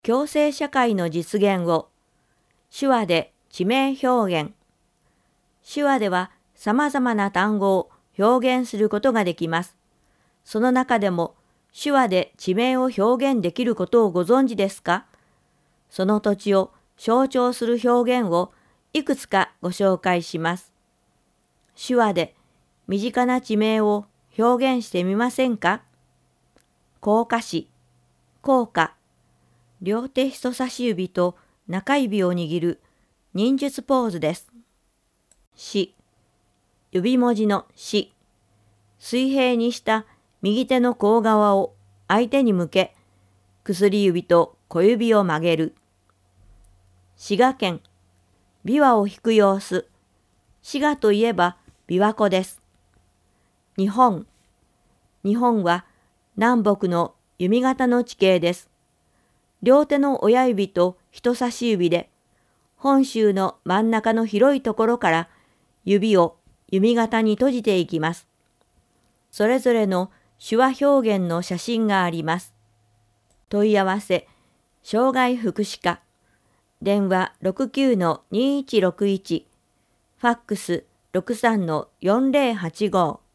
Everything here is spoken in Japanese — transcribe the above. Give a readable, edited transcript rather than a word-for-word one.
共生社会の実現を手話で地名表現。手話では様々な単語を表現することができます。その中でも手話で地名を表現できることをご存知ですか？その土地を象徴する表現をいくつかご紹介します。手話で身近な地名を表現してみませんか？甲賀市、甲賀。両手人差し指と中指を握る忍術ポーズです。し、指文字のし。水平にした右手の甲側を相手に向け、薬指と小指を曲げる。滋賀県、琵琶を弾く様子。滋賀といえば琵琶湖です。日本。日本は南北の弓形の地形です。両手の親指と人差し指で、本州の真ん中の広いところから指を弓形に閉じていきます。それぞれの手話表現の写真があります。問い合わせ、障害福祉課、電話 69-2161、ファックス 63-4085